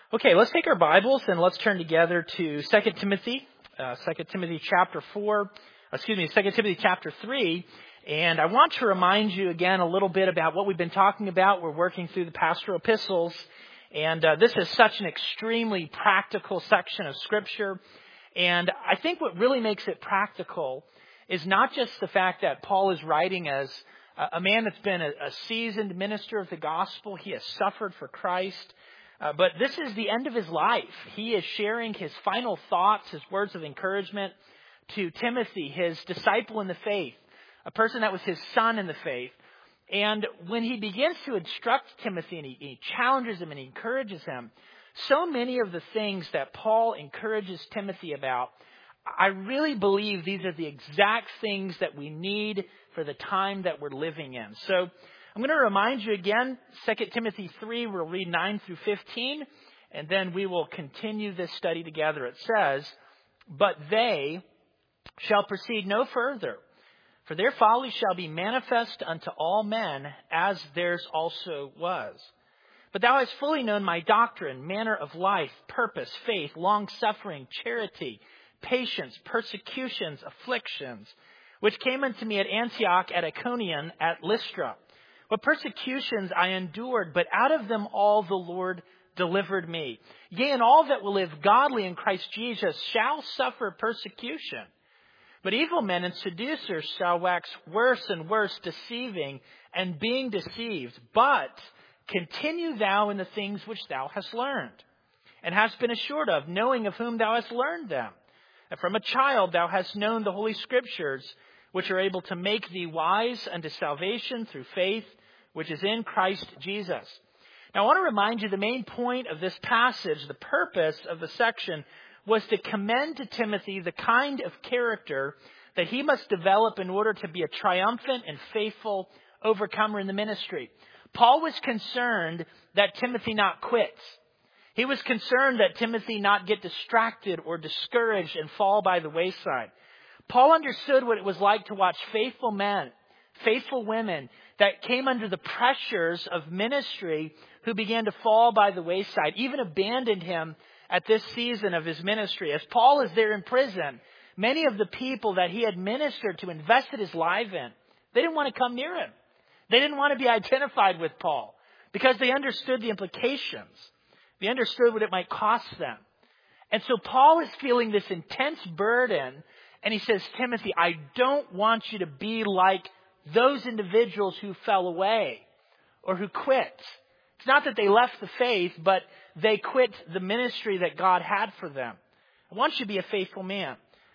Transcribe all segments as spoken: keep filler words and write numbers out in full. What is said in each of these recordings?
Okay, let's take our Bibles and let's turn together to Second Timothy, uh, Second Timothy chapter four, excuse me, Second Timothy chapter three. And I want to remind you again a little bit about what we've been talking about. We're working through the pastoral epistles, and uh, this is such an extremely practical section of Scripture. And I think what really makes it practical is not just the fact that Paul is writing as a man that's been a, a seasoned minister of the gospel. He has suffered for Christ. Uh, but this is the end of his life. He is sharing his final thoughts, his words of encouragement to Timothy, his disciple in the faith, a person that was his son in the faith. And when he begins to instruct Timothy and he, he challenges him and he encourages him, so many of the things that Paul encourages Timothy about, I really believe these are the exact things that we need for the time that we're living in. So I'm going to remind you again, Second Timothy three, we'll read nine through fifteen, and then we will continue this study together. It says, "But they shall proceed no further, for their folly shall be manifest unto all men, as theirs also was. But thou hast fully known my doctrine, manner of life, purpose, faith, long-suffering, charity, patience, persecutions, afflictions, which came unto me at Antioch, at Iconium, at Lystra. What persecutions I endured, but out of them all the Lord delivered me. Yea, and all that will live godly in Christ Jesus shall suffer persecution. But evil men and seducers shall wax worse and worse, deceiving and being deceived. But continue thou in the things which thou hast learned, and hast been assured of, knowing of whom thou hast learned them. And from a child thou hast known the Holy Scriptures, which are able to make thee wise unto salvation through faith, which is in Christ Jesus." Now I want to remind you the main point of this passage, the purpose of the section, was to commend to Timothy the kind of character that he must develop in order to be a triumphant and faithful overcomer in the ministry. Paul was concerned that Timothy not quit. He was concerned that Timothy not get distracted or discouraged and fall by the wayside. Paul understood what it was like to watch faithful men, faithful women that came under the pressures of ministry who began to fall by the wayside, even abandoned him at this season of his ministry. As Paul is there in prison, many of the people that he had ministered to, invested his life in, they didn't want to come near him. They didn't want to be identified with Paul because they understood the implications. They understood what it might cost them. And so Paul is feeling this intense burden, and he says, Timothy, I don't want you to be like those individuals who fell away or who quit. It's not that they left the faith, but they quit the ministry that God had for them. I want you to be a faithful man.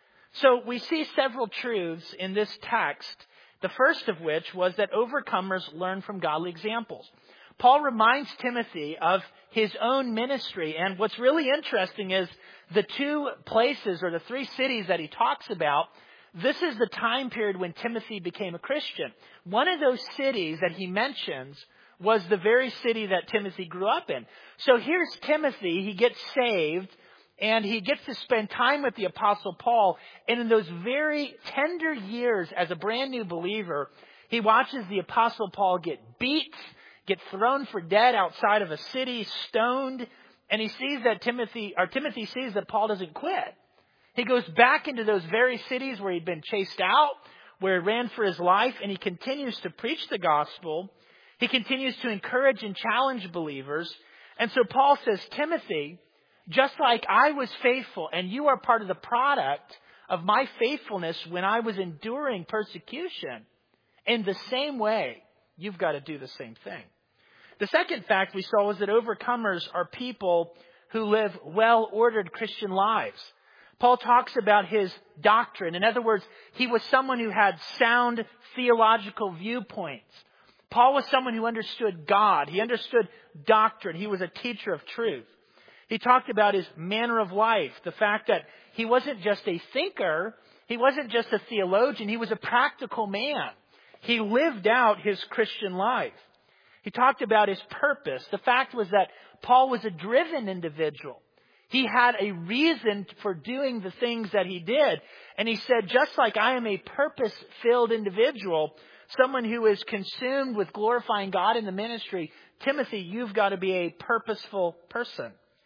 So we see several truths in this text, the first of which was that overcomers learn from godly examples. Paul reminds Timothy of his own ministry, and what's really interesting is the two places or the three cities that he talks about. This is the time period when Timothy became a Christian. One of those cities that he mentions was the very city that Timothy grew up in. So here's Timothy. He gets saved and he gets to spend time with the Apostle Paul. And in those very tender years as a brand new believer, he watches the Apostle Paul get beat, get thrown for dead outside of a city, stoned. And he sees that Timothy, or Timothy sees that Paul doesn't quit. He goes back into those very cities where he'd been chased out, where he ran for his life, and he continues to preach the gospel. He continues to encourage and challenge believers. And so Paul says, Timothy, just like I was faithful, and you are part of the product of my faithfulness when I was enduring persecution, in the same way, you've got to do the same thing. The second fact we saw was that overcomers are people who live well-ordered Christian lives. Paul talks about his doctrine. In other words, he was someone who had sound theological viewpoints. Paul was someone who understood God. He understood doctrine. He was a teacher of truth. He talked about his manner of life, the fact that he wasn't just a thinker. He wasn't just a theologian. He was a practical man. He lived out his Christian life. He talked about his purpose. The fact was that Paul was a driven individual. He had a reason for doing the things that he did. And he said, just like I am a purpose-filled individual, someone who is consumed with glorifying God in the ministry, Timothy, you've got to be a purposeful person.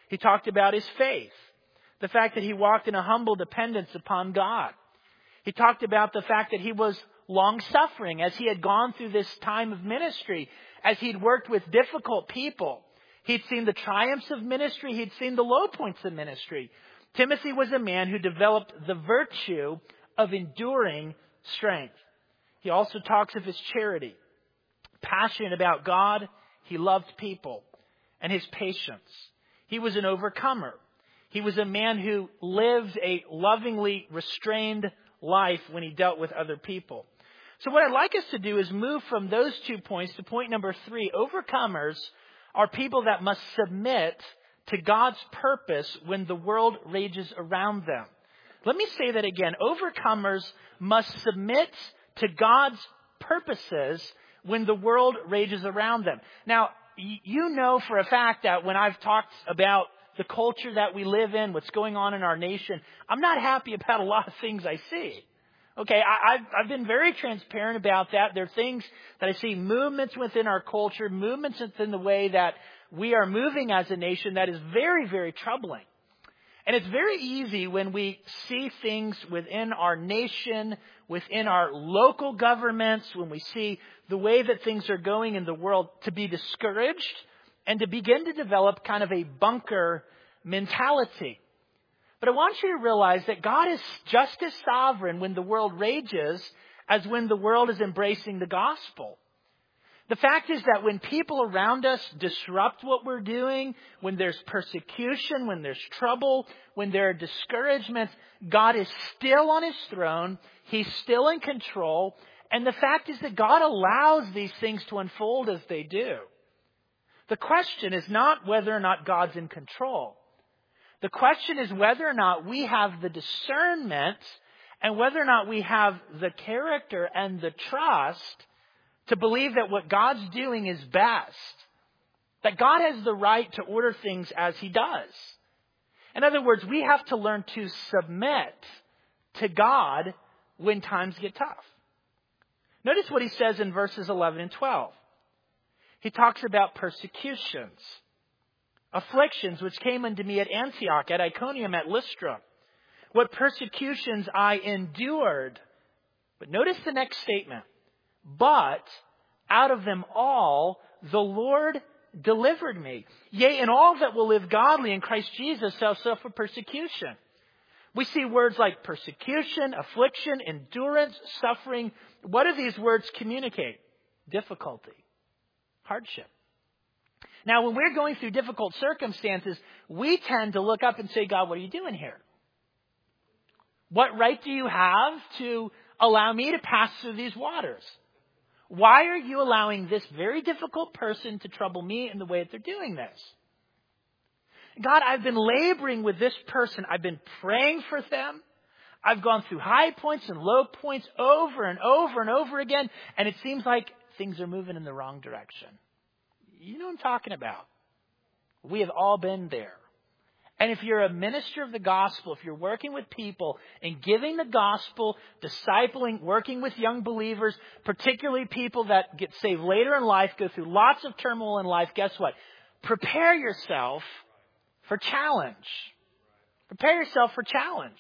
He talked about his faith, the fact that he walked in a humble dependence upon God. He talked about the fact that he was long-suffering as he had gone through this time of ministry, as he'd worked with difficult people. He'd seen the triumphs of ministry. He'd seen the low points of ministry. Timothy was a man who developed the virtue of enduring strength. He also talks of his charity, passionate about God. He loved people, and his patience. He was an overcomer. He was a man who lived a lovingly restrained life when he dealt with other people. So what I'd like us to do is move from those two points to point number three. Overcomers are people that must submit to God's purpose when the world rages around them. Let me say that again. Overcomers must submit to God's purposes when the world rages around them. Now, you know for a fact that when I've talked about the culture that we live in, what's going on in our nation, I'm not happy about a lot of things I see. Okay, I, I've, I've been very transparent about that. There are things that I see, movements within our culture, movements within the way that we are moving as a nation that is very, very troubling. And it's very easy when we see things within our nation, within our local governments, when we see the way that things are going in the world, to be discouraged and to begin to develop kind of a bunker mentality. But I want you to realize that God is just as sovereign when the world rages as when the world is embracing the gospel. The fact is that when people around us disrupt what we're doing, when there's persecution, when there's trouble, when there are discouragements, God is still on his throne. He's still in control. And the fact is that God allows these things to unfold as they do. The question is not whether or not God's in control. The question is whether or not we have the discernment and whether or not we have the character and the trust to believe that what God's doing is best. That God has the right to order things as he does. In other words, we have to learn to submit to God when times get tough. Notice what he says in verses eleven and twelve. He talks about persecutions, afflictions which came unto me at Antioch, at Iconium, at Lystra. What persecutions I endured. But notice the next statement. But out of them all, the Lord delivered me. Yea, and all that will live godly in Christ Jesus shall suffer persecution. We see words like persecution, affliction, endurance, suffering. What do these words communicate? Difficulty, hardship. Now, when we're going through difficult circumstances, we tend to look up and say, God, what are you doing here? What right do you have to allow me to pass through these waters? Why are you allowing this very difficult person to trouble me in the way that they're doing this? God, I've been laboring with this person. I've been praying for them. I've gone through high points and low points over and over and over again. And it seems like things are moving in the wrong direction. You know what I'm talking about. We have all been there. And if you're a minister of the gospel, if you're working with people and giving the gospel, discipling, working with young believers, particularly people that get saved later in life, go through lots of turmoil in life, guess what? Prepare yourself for challenge. Prepare yourself for challenge.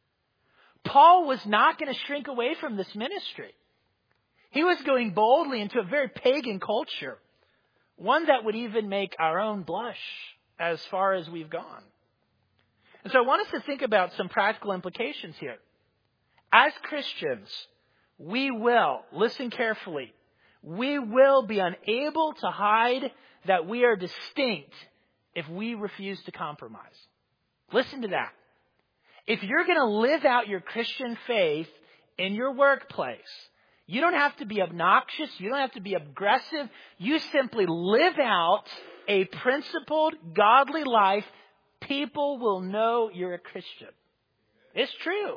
Paul was not going to shrink away from this ministry. He was going boldly into a very pagan culture, one that would even make our own blush as far as we've gone. And so I want us to think about some practical implications here. As Christians, we will, listen carefully, we will be unable to hide that we are distinct if we refuse to compromise. Listen to that. If you're going to live out your Christian faith in your workplace, you don't have to be obnoxious. You don't have to be aggressive. You simply live out a principled, godly life. People will know you're a Christian. It's true.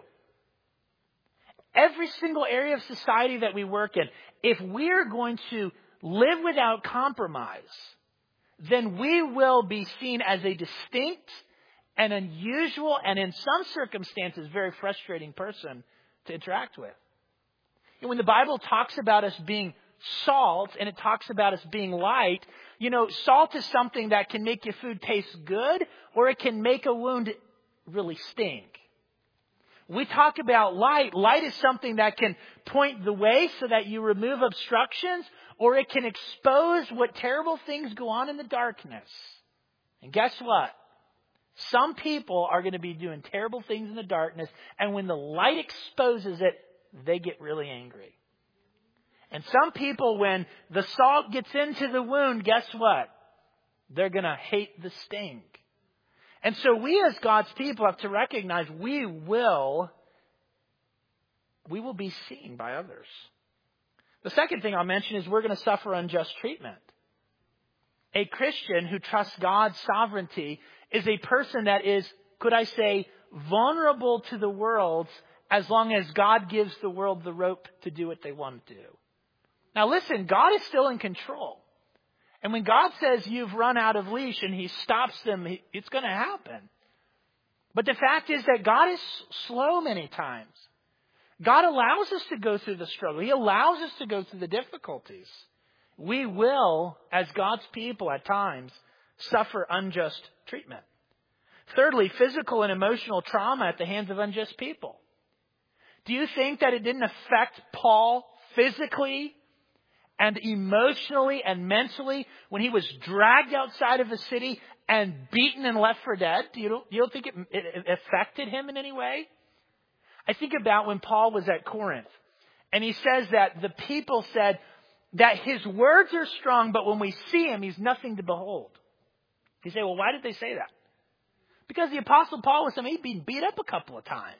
Every single area of society that we work in, if we're going to live without compromise, then we will be seen as a distinct and unusual and in some circumstances very frustrating person to interact with. And when the Bible talks about us being salt and it talks about us being light, You know, salt is something that can make your food taste good, or it can make a wound really stink. We talk about light. Light is something that can point the way so that you remove obstructions, or it can expose what terrible things go on in the darkness. And guess what? Some people are going to be doing terrible things in the darkness, and when the light exposes it, they get really angry. And some people, when the salt gets into the wound, guess what? They're going to hate the sting. And so we as God's people have to recognize we will, we will be seen by others. The second thing I'll mention is we're going to suffer unjust treatment. A Christian who trusts God's sovereignty is a person that is, could I say, vulnerable to the world as long as God gives the world the rope to do what they want to do. Now listen, God is still in control. And when God says you've run out of leash and He stops them, it's going to happen. But the fact is that God is slow many times. God allows us to go through the struggle. He allows us to go through the difficulties. We will, as God's people at times, suffer unjust treatment. Thirdly, physical and emotional trauma at the hands of unjust people. Do you think that it didn't affect Paul physically and emotionally and mentally when he was dragged outside of the city and beaten and left for dead? Do you don't, you don't think it, it affected him in any way? I think about when Paul was at Corinth, and he says that the people said that his words are strong, but when we see him, he's nothing to behold. You say, well, why did they say that? Because the Apostle Paul was somebody he'd been beat up a couple of times.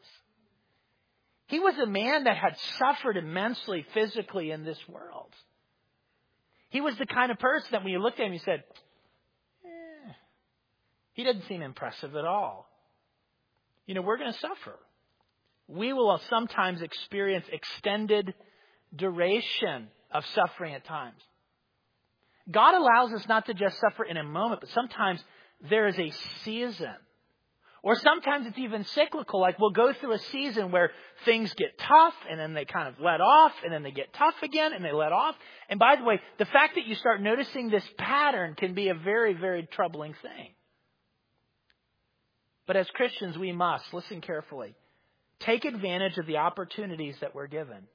He was a man that had suffered immensely physically in this world. He was the kind of person that when you looked at him, you said, eh, he doesn't seem impressive at all. You know, we're going to suffer. We will sometimes experience extended duration of suffering at times. God allows us not to just suffer in a moment, but sometimes there is a season. Or sometimes it's even cyclical, like we'll go through a season where things get tough and then they kind of let off and then they get tough again and they let off. And by the way, the fact that you start noticing this pattern can be a very, very troubling thing. But as Christians, we must, listen carefully, take advantage of the opportunities that we're given.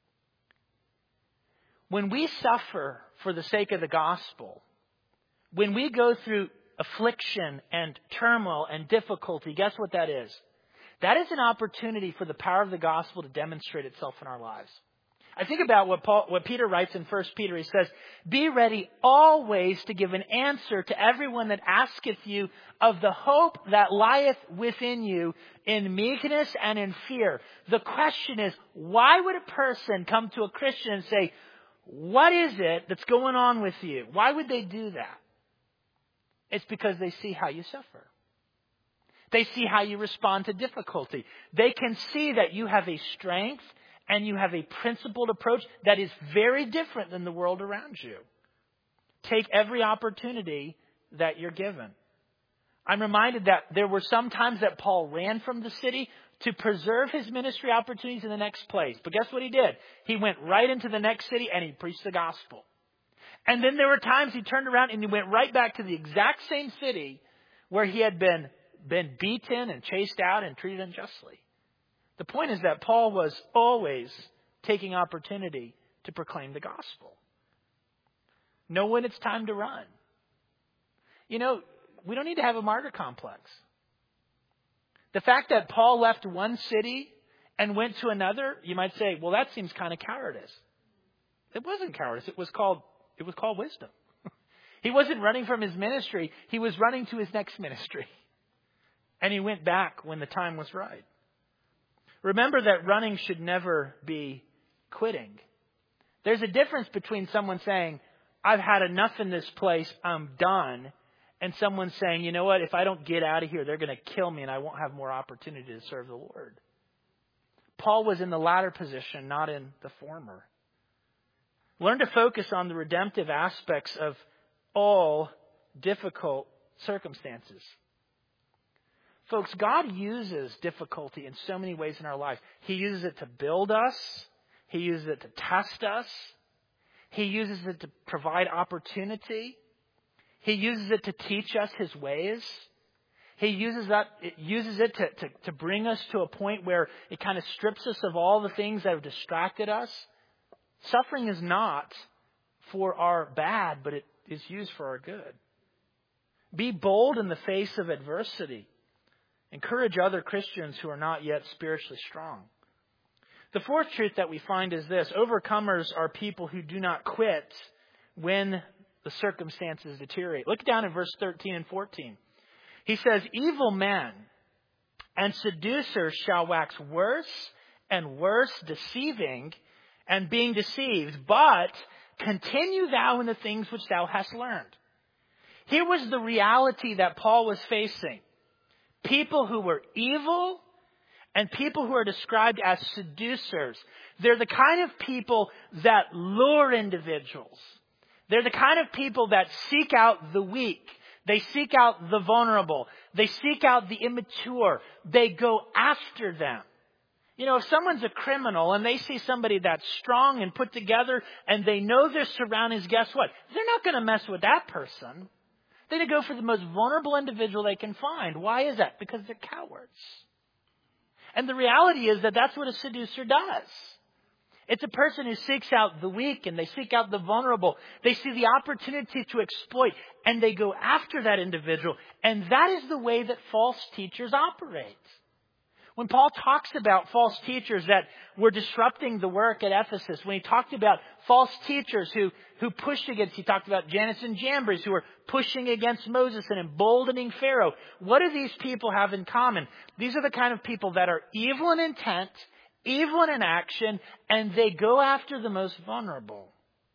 When we suffer for the sake of the gospel, when we go through affliction and turmoil and difficulty, guess what that is? That is an opportunity for the power of the gospel to demonstrate itself in our lives. I think about what Paul, what Peter writes in First Peter. He says, "Be ready always to give an answer to everyone that asketh you of the hope that lieth within you in meekness and in fear." The question is, why would a person come to a Christian and say, "What is it that's going on with you?" Why would they do that? It's because they see how you suffer. They see how you respond to difficulty. They can see that you have a strength and you have a principled approach that is very different than the world around you. Take every opportunity that you're given. I'm reminded that there were some times that Paul ran from the city to preserve his ministry opportunities in the next place. But guess what he did? He went right into the next city and he preached the gospel. And then there were times he turned around and he went right back to the exact same city where he had been, been beaten and chased out and treated unjustly. The point is that Paul was always taking opportunity to proclaim the gospel. Know when it's time to run. You know, we don't need to have a martyr complex. The fact that Paul left one city and went to another, you might say, well, that seems kind of cowardice. It wasn't cowardice. It was called It was called wisdom. He wasn't running from his ministry. He was running to his next ministry. And he went back when the time was right. Remember that running should never be quitting. There's a difference between someone saying, "I've had enough in this place, I'm done," and someone saying, "You know what, if I don't get out of here, they're going to kill me and I won't have more opportunity to serve the Lord." Paul was in the latter position, not in the former. Learn to focus on the redemptive aspects of all difficult circumstances. Folks, God uses difficulty in so many ways in our life. He uses it to build us. He uses it to test us. He uses it to provide opportunity. He uses it to teach us His ways. He uses that, it uses it to, to, to bring us to a point where it kind of strips us of all the things that have distracted us. Suffering is not for our bad, but it is used for our good. Be bold in the face of adversity. Encourage other Christians who are not yet spiritually strong. The fourth truth that we find is this: overcomers are people who do not quit when the circumstances deteriorate. Look down at verse thirteen and fourteen. He says, evil men and seducers shall wax worse and worse, deceiving and being deceived. But continue thou in the things which thou hast learned. Here was the reality that Paul was facing. People who were evil and people who are described as seducers. They're the kind of people that lure individuals. They're the kind of people that seek out the weak. They seek out the vulnerable. They seek out the immature. They go after them. You know, if someone's a criminal and they see somebody that's strong and put together and they know their surroundings, guess what? They're not going to mess with that person. They're going to go for the most vulnerable individual they can find. Why is that? Because they're cowards. And the reality is that that's what a seducer does. It's a person who seeks out the weak and they seek out the vulnerable. They see the opportunity to exploit and they go after that individual. And that is the way that false teachers operate. When Paul talks about false teachers that were disrupting the work at Ephesus, when he talked about false teachers who, who pushed against, he talked about Jannes and Jambres who were pushing against Moses and emboldening Pharaoh. What do these people have in common? These are the kind of people that are evil in intent, evil in action, and they go after the most vulnerable.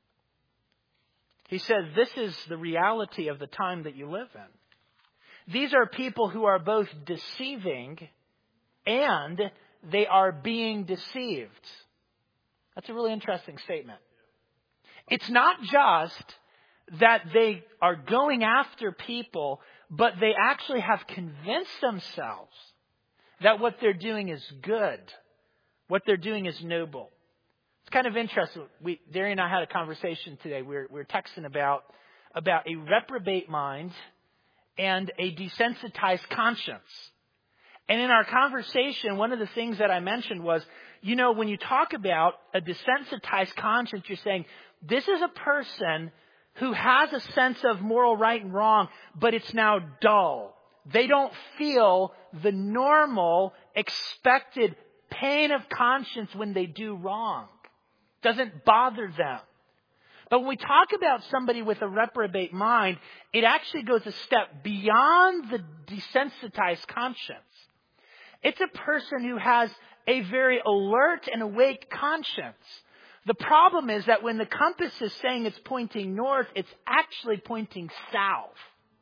He says this is the reality of the time that you live in. These are people who are both deceiving and they are being deceived. That's a really interesting statement. It's not just that they are going after people, but they actually have convinced themselves that what they're doing is good. What they're doing is noble. It's kind of interesting. We, Darian and I had a conversation today. We were, we were texting about, about a reprobate mind and a desensitized conscience. And in our conversation, one of the things that I mentioned was, you know, when you talk about a desensitized conscience, you're saying this is a person who has a sense of moral right and wrong, but it's now dull. They don't feel the normal, expected pain of conscience when they do wrong. Doesn't bother them. But when we talk about somebody with a reprobate mind, it actually goes a step beyond the desensitized conscience. It's a person who has a very alert and awake conscience. The problem is that when the compass is saying it's pointing north, it's actually pointing south.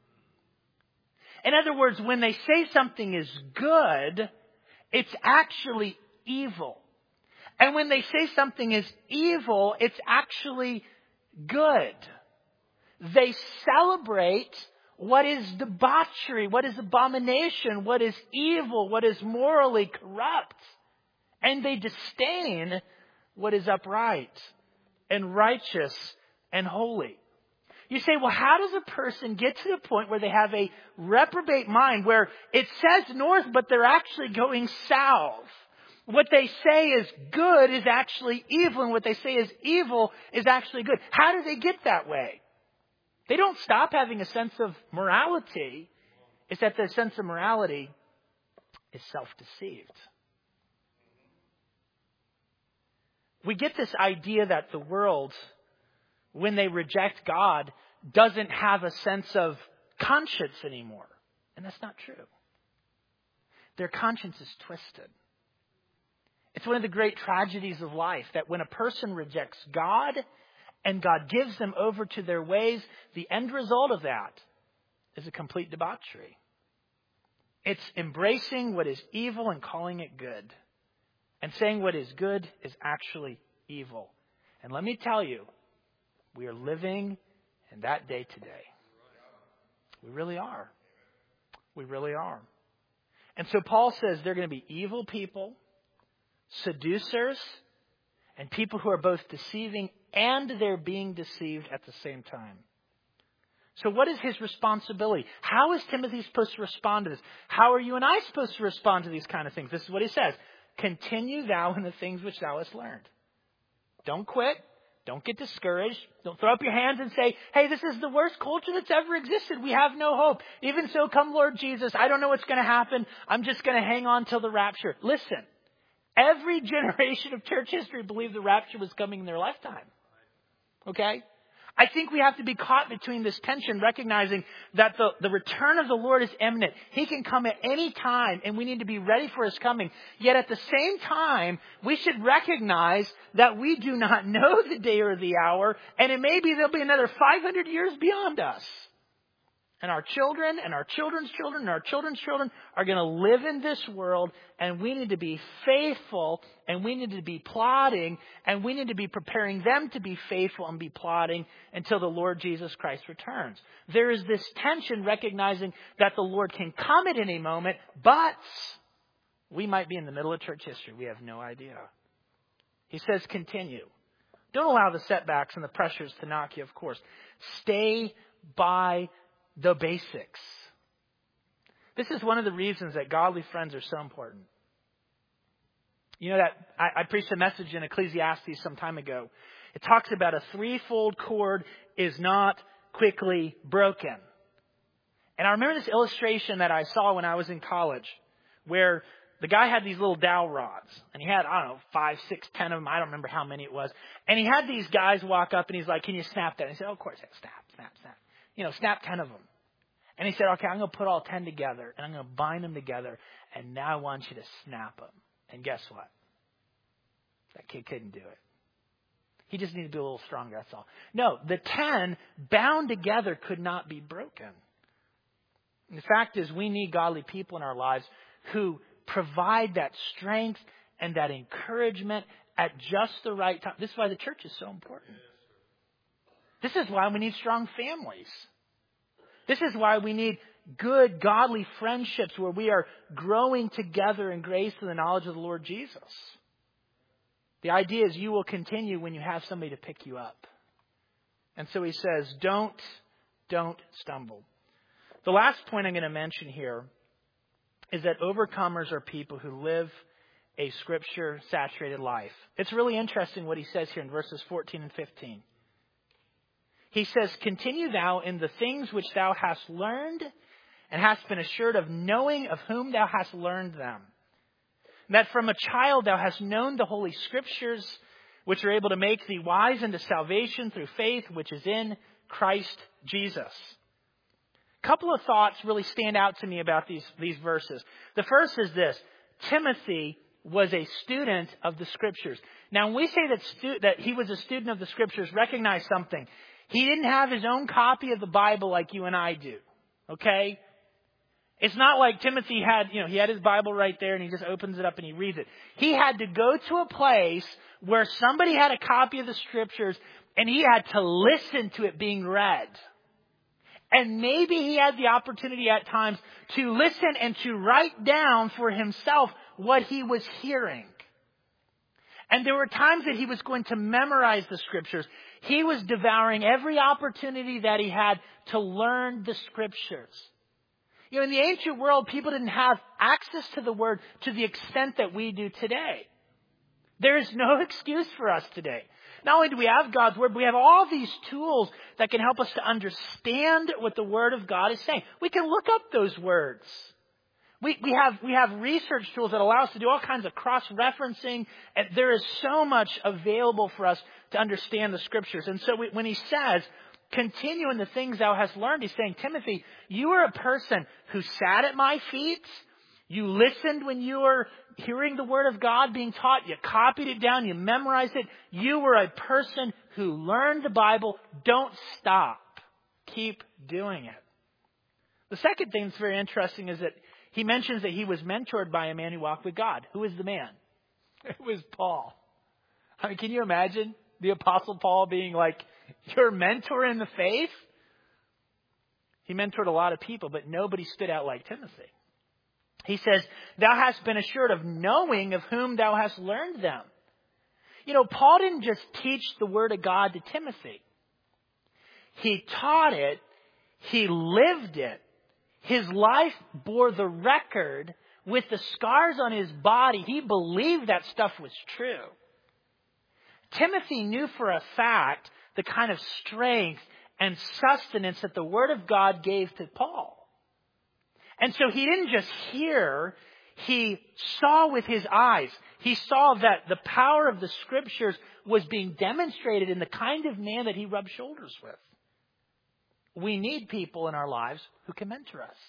In other words, when they say something is good, it's actually evil. And when they say something is evil, it's actually good. They celebrate what is debauchery, what is abomination, what is evil, what is morally corrupt. And they disdain what is upright and righteous and holy. You say, well, how does a person get to the point where they have a reprobate mind where it says north, but they're actually going south? What they say is good is actually evil, and what they say is evil is actually good. How do they get that way? They don't stop having a sense of morality. It's that their sense of morality is self-deceived. We get this idea that the world, when they reject God, doesn't have a sense of conscience anymore. And that's not true. Their conscience is twisted. It's one of the great tragedies of life that when a person rejects God and God gives them over to their ways, the end result of that is a complete debauchery. It's embracing what is evil and calling it good. And saying what is good is actually evil. And let me tell you, we are living in that day today. We really are. We really are. And so Paul says they're going to be evil people, seducers, and people who are both deceiving and they're being deceived at the same time. So what is his responsibility? How is Timothy supposed to respond to this? How are you and I supposed to respond to these kind of things? This is what he says. Continue thou in the things which thou hast learned. Don't quit. Don't get discouraged. Don't throw up your hands and say, hey, this is the worst culture that's ever existed. We have no hope. Even so, come Lord Jesus. I don't know what's going to happen. I'm just going to hang on till the rapture. Listen, every generation of church history believed the rapture was coming in their lifetime. Okay? I think we have to be caught between this tension, recognizing that the, the return of the Lord is imminent. He can come at any time, and we need to be ready for his coming. Yet at the same time, we should recognize that we do not know the day or the hour, and it may be there'll be another five hundred years beyond us. And our children and our children's children and our children's children are going to live in this world, and we need to be faithful, and we need to be plotting, and we need to be preparing them to be faithful and be plotting until the Lord Jesus Christ returns. There is this tension, recognizing that the Lord can come at any moment, but we might be in the middle of church history. We have no idea. He says, continue. Don't allow the setbacks and the pressures to knock you, of course. Stay by the basics. This is one of the reasons that godly friends are so important. You know that I, I preached a message in Ecclesiastes some time ago. It talks about a threefold cord is not quickly broken. And I remember this illustration that I saw when I was in college, where the guy had these little dowel rods, and he had, I don't know, five, six, ten of them. I don't remember how many it was. And he had these guys walk up, and he's like, can you snap that? And he said, oh, of course, yeah, snap, snap, snap. You know, snap ten of them. And he said, okay, I'm going to put all ten together, and I'm going to bind them together, and now I want you to snap them. And guess what? That kid couldn't do it. He just needed to be a little stronger, that's all. No, the ten bound together could not be broken. And the fact is, we need godly people in our lives who provide that strength and that encouragement at just the right time. This is why the church is so important. This is why we need strong families. This is why we need good, godly friendships where we are growing together in grace and the knowledge of the Lord Jesus. The idea is you will continue when you have somebody to pick you up. And so he says, don't, don't stumble. The last point I'm going to mention here is that overcomers are people who live a Scripture-saturated life. It's really interesting what he says here in verses fourteen and fifteen. He says, continue thou in the things which thou hast learned and hast been assured of, knowing of whom thou hast learned them. And that from a child thou hast known the Holy Scriptures, which are able to make thee wise unto salvation through faith, which is in Christ Jesus. A couple of thoughts really stand out to me about these, these verses. The first is this. Timothy was a student of the Scriptures. Now, when we say that, stu- that he was a student of the Scriptures, recognize something. He didn't have his own copy of the Bible like you and I do. Okay? It's not like Timothy had, you know, he had his Bible right there and he just opens it up and he reads it. He had to go to a place where somebody had a copy of the Scriptures and he had to listen to it being read. And maybe he had the opportunity at times to listen and to write down for himself what he was hearing. And there were times that he was going to memorize the Scriptures. He was devouring every opportunity that he had to learn the Scriptures. You know, in the ancient world, people didn't have access to the Word to the extent that we do today. There is no excuse for us today. Not only do we have God's Word, but we have all these tools that can help us to understand what the Word of God is saying. We can look up those words. We, we have we have research tools that allow us to do all kinds of cross-referencing. And there is so much available for us to understand the Scriptures. And so we, when he says, continue in the things thou hast learned, he's saying, Timothy, you are a person who sat at my feet. You listened when you were hearing the Word of God being taught. You copied it down. You memorized it. You were a person who learned the Bible. Don't stop. Keep doing it. The second thing that's very interesting is that he mentions that he was mentored by a man who walked with God. Who is the man? It was Paul. I mean, can you imagine the Apostle Paul being like your mentor in the faith? He mentored a lot of people, but nobody stood out like Timothy. He says, thou hast been assured of knowing of whom thou hast learned them. You know, Paul didn't just teach the Word of God to Timothy. He taught it. He lived it. His life bore the record with the scars on his body. He believed that stuff was true. Timothy knew for a fact the kind of strength and sustenance that the Word of God gave to Paul. And so he didn't just hear, he saw with his eyes. He saw that the power of the Scriptures was being demonstrated in the kind of man that he rubbed shoulders with. We need people in our lives who can mentor us.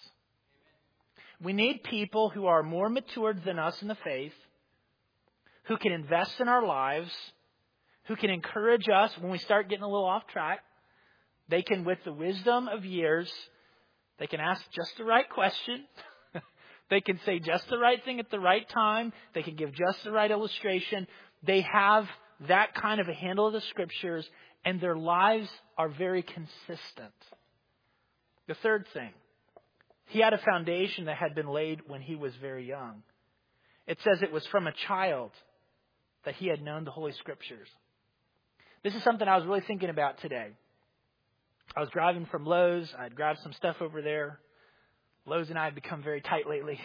We need people who are more matured than us in the faith, who can invest in our lives, who can encourage us when we start getting a little off track. They can, with the wisdom of years, they can ask just the right question. They can say just the right thing at the right time. They can give just the right illustration. They have that kind of a handle of the Scriptures, and their lives are very consistent. The third thing, he had a foundation that had been laid when he was very young. It says it was from a child that he had known the Holy Scriptures. This is something I was really thinking about today. I was driving from Lowe's. I'd grabbed some stuff over there. Lowe's and I have become very tight lately.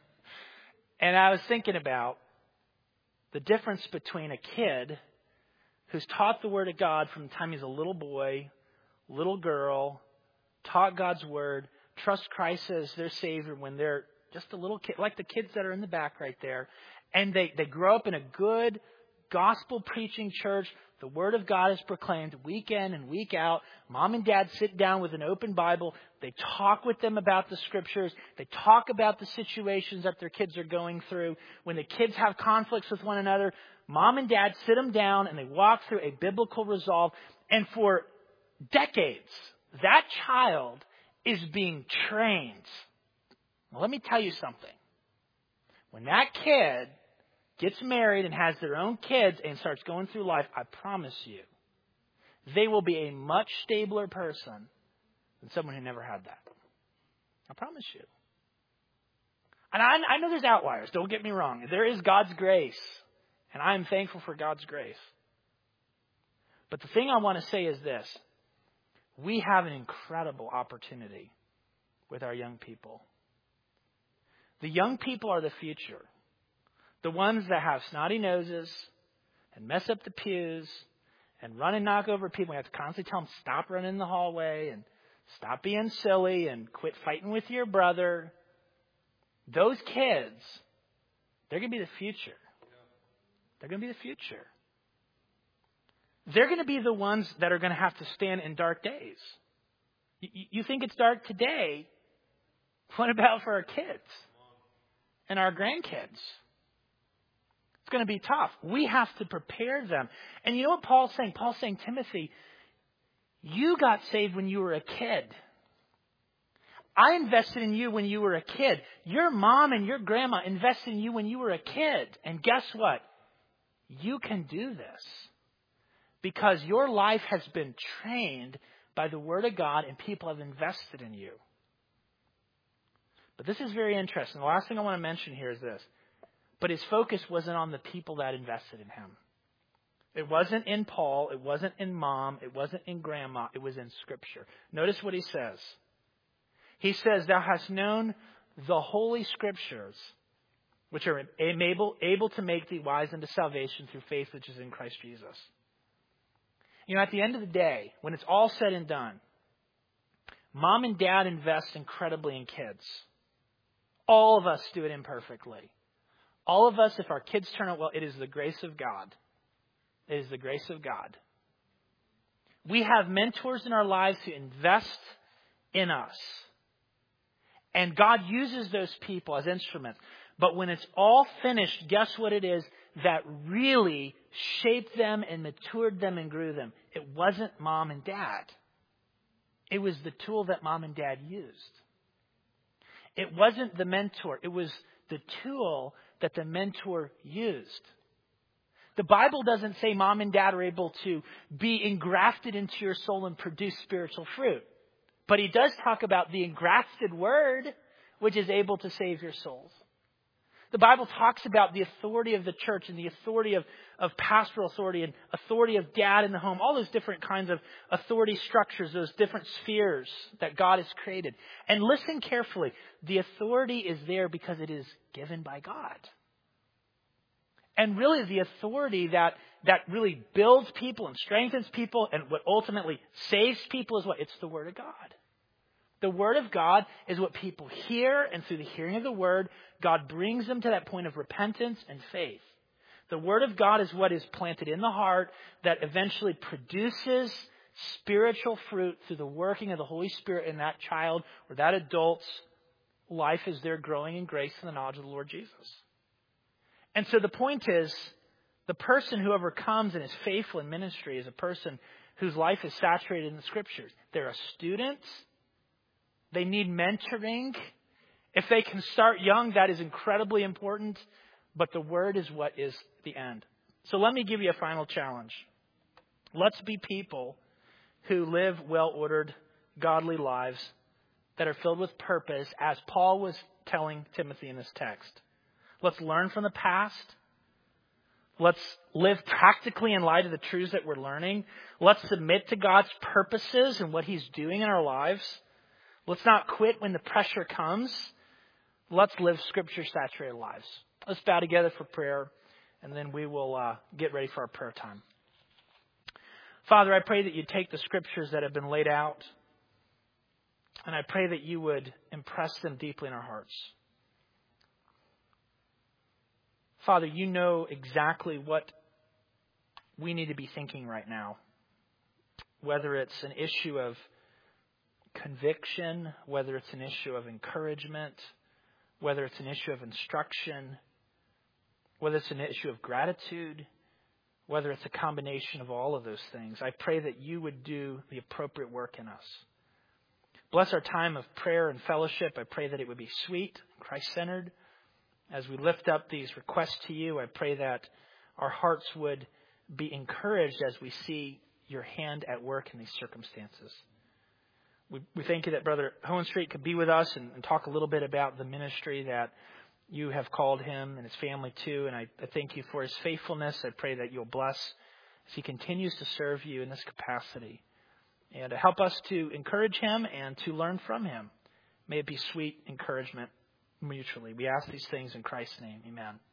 And I was thinking about the difference between a kid who's taught the Word of God from the time he's a little boy, little girl, taught God's Word, trust Christ as their Savior when they're just a little kid, like the kids that are in the back right there. And they, they grow up in a good gospel-preaching church. The Word of God is proclaimed week in and week out. Mom and Dad sit down with an open Bible. They talk with them about the Scriptures. They talk about the situations that their kids are going through. When the kids have conflicts with one another, Mom and Dad sit them down and they walk through a biblical resolve. And for decades, that child is being trained. Now, let me tell you something. When that kid gets married and has their own kids and starts going through life, I promise you, they will be a much stabler person than someone who never had that. I promise you. And I, I know there's outliers. Don't get me wrong. There is God's grace. And I am thankful for God's grace. But the thing I want to say is this. We have an incredible opportunity with our young people. The young people are the future. The ones that have snotty noses and mess up the pews and run and knock over people. We have to constantly tell them, stop running in the hallway and stop being silly and quit fighting with your brother. Those kids, they're going to be the future. They're going to be the future. They're going to be the ones that are going to have to stand in dark days. You, you think it's dark today? What about for our kids and our grandkids? It's going to be tough. We have to prepare them. And you know what Paul's saying? Paul's saying, Timothy, you got saved when you were a kid. I invested in you when you were a kid. Your mom and your grandma invested in you when you were a kid. And guess what? You can do this because your life has been trained by the Word of God and people have invested in you. But this is very interesting. The last thing I want to mention here is this. But his focus wasn't on the people that invested in him. It wasn't in Paul. It wasn't in mom. It wasn't in grandma. It was in Scripture. Notice what he says. He says, thou hast known the Holy Scriptures, which are able, able to make thee wise unto salvation through faith which is in Christ Jesus. You know, at the end of the day, when it's all said and done, mom and dad invest incredibly in kids. All of us do it imperfectly. All of us, if our kids turn out well, it is the grace of God. It is the grace of God. We have mentors in our lives who invest in us. And God uses those people as instruments. But when it's all finished, guess what it is that really shaped them and matured them and grew them? It wasn't mom and dad. It was the tool that mom and dad used. It wasn't the mentor. It was the tool that the mentor used. The Bible doesn't say mom and dad are able to be engrafted into your soul and produce spiritual fruit. But he does talk about the engrafted word, which is able to save your souls. The Bible talks about the authority of the church and the authority of, of pastoral authority and authority of dad in the home, all those different kinds of authority structures, those different spheres that God has created. And listen carefully. The authority is there because it is given by God. And really the authority that, that really builds people and strengthens people and what ultimately saves people is what? It's the Word of God. The Word of God is what people hear, and through the hearing of the Word, God brings them to that point of repentance and faith. The Word of God is what is planted in the heart that eventually produces spiritual fruit through the working of the Holy Spirit in that child or that adult's life as they're growing in grace and the knowledge of the Lord Jesus. And so the point is, the person who overcomes and is faithful in ministry is a person whose life is saturated in the Scriptures. They're a student. They need mentoring. If they can start young, that is incredibly important. But the Word is what is the end. So let me give you a final challenge. Let's be people who live well-ordered, godly lives that are filled with purpose, as Paul was telling Timothy in this text. Let's learn from the past. Let's live practically in light of the truths that we're learning. Let's submit to God's purposes and what He's doing in our lives. Let's not quit when the pressure comes. Let's live Scripture-saturated lives. Let's bow together for prayer, and then we will uh, get ready for our prayer time. Father, I pray that you take the Scriptures that have been laid out, and I pray that you would impress them deeply in our hearts. Father, you know exactly what we need to be thinking right now, whether it's an issue of conviction, whether it's an issue of encouragement, whether it's an issue of instruction, whether it's an issue of gratitude, whether it's a combination of all of those things. I pray that you would do the appropriate work in us. Bless our time of prayer and fellowship. I pray that it would be sweet, Christ-centered. As we lift up these requests to you, I pray that our hearts would be encouraged as we see your hand at work in these circumstances. We, we thank you that Brother Hohenstreet could be with us and, and talk a little bit about the ministry that you have called him and his family to. And I, I thank you for his faithfulness. I pray that you'll bless as he continues to serve you in this capacity. And to help us to encourage him and to learn from him. May it be sweet encouragement mutually. We ask these things in Christ's name. Amen.